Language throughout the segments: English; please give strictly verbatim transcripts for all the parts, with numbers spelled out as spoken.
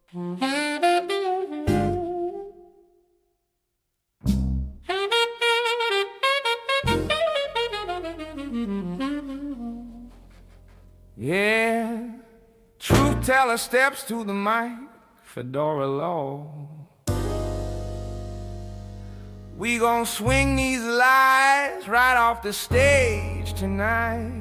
Yeah, truth teller steps to the mic, fedora low. We gon' swing these lies right off the stage tonight.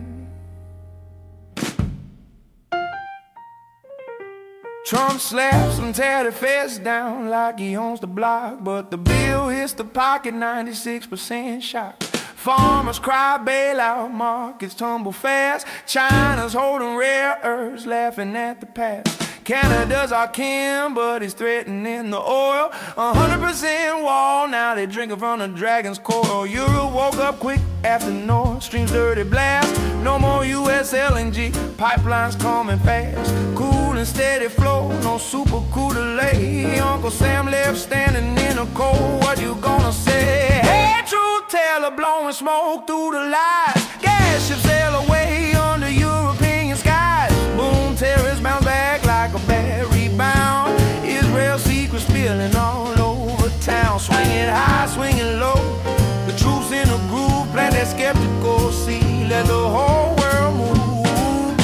Trump slaps some tatty fest down like he owns the block, but the bill hits the pocket, ninety-six percent shock. Farmers cry bailout, markets tumble fast. China's holding rare earths, laughing at the past. Canada's our kin, but he's threatening the oil. A hundred percent wall, now they drinking from the dragon's coil. Europe woke up quick after Nord Stream's dirty blast. No more U S L N G, pipelines coming fast. Cool and steady flow, no super cool delay. Uncle Sam left standing in the cold, what you gonna say? Hey, truth teller blowing smoke through the lies. Gas ships sail away under European skies. Boom, terrorists bounce back like a bad rebound. Israel secrets spilling all over town. Swinging high, swinging low, the truth's in the groove. Plant that skeptical seed, let the whole world move.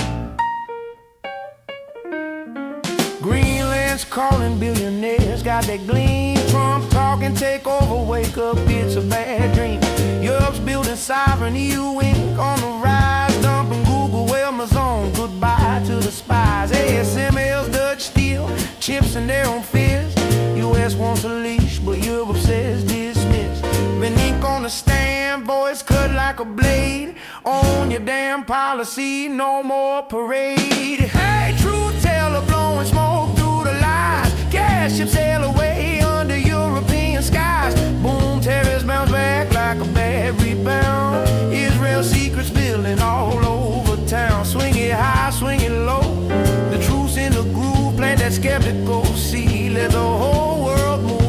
Greenland's calling billionaires, got that gleam. Trump talking, take over, wake up, it's a bad dream. Europe's building sovereign, E U Incorporated on the rise. Dumping Google, Amazon, goodbye to the spies. A S M L's Dutch steel, chips in their own fears. U S wants a leash, but Europe says dismiss. Been ink on the stand, voice cut like a blade. Own your damn policy, no more parade. Hey, truth teller blowing smoke through the lies. Gas ships sail away under European skies. Boom, terrorists bounce back like a bad rebound. Israel secrets building all over town. Swing it high, swing it low, the truth's in the groove. Plant that skeptical seed, let the whole world move.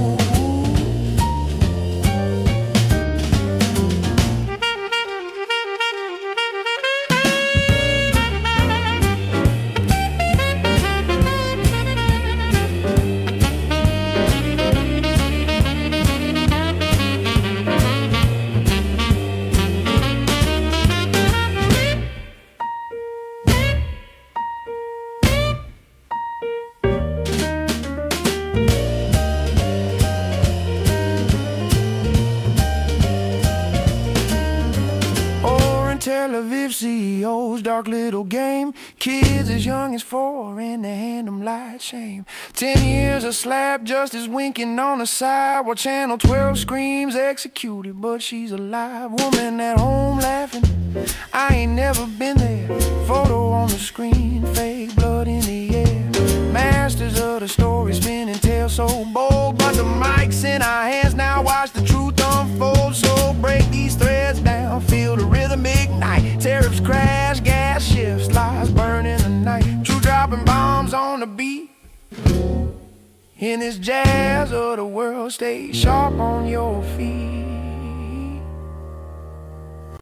Tel Aviv C E Os, dark little game. Kids as young as four and they hand them light shame. Ten years of slap justice winking on the side, while Channel twelve screams executed, but she's alive. Woman at home laughing, I ain't never been there. Photo on the screen, fake blood in the air. Masters of the story, spinning tale so bold, but the mic's in our hands now. Watch the truth unfold, so break these threads down. Feel the rhythm ignite. Tariffs crash, gas shifts, lies burn in the night. True dropping bombs on the beat. In this jazz of the world, stay sharp on your feet.